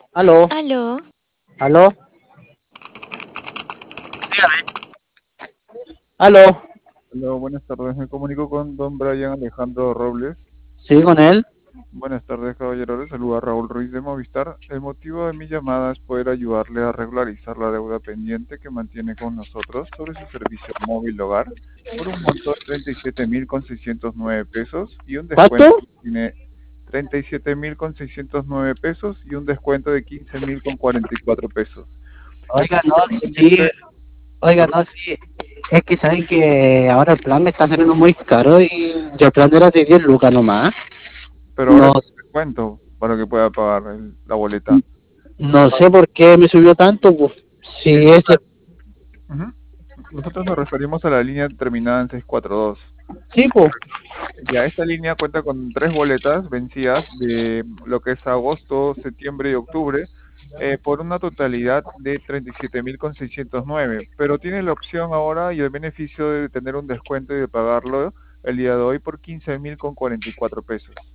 Aló, Aló, aló, aló. Hola, buenas tardes. Me comunico con don Brian Alejandro Robles. Sí, con él. Buenas tardes, caballero. Le saluda Raúl Ruiz de Movistar. El motivo de mi llamada es poder ayudarle a regularizar la deuda pendiente que mantiene con nosotros sobre su servicio móvil hogar por un monto de 37.609 pesos y un ¿Cuánto? descuento que tiene 37.609 pesos y un descuento de 15.044 pesos. El Oiga, no, motivo sí, pendiente, oiga, perdón, no, sí. Es que saben que ahora el plan me está saliendo muy caro y el plan era de 10 lucas nomás. pero ahora No, es descuento para que pueda pagar la boleta. no sé por qué me subió tanto, pues. Es Si ese, Ujú. Nosotros nos referimos a la línea terminada en 642. sí, pues. Ya esta línea cuenta con tres boletas vencidas de lo que es agosto, septiembre y octubre por una totalidad de 37.609. Pero tiene la opción ahora y el beneficio de tener un descuento y de pagarlo el día de hoy por 15.044 pesos.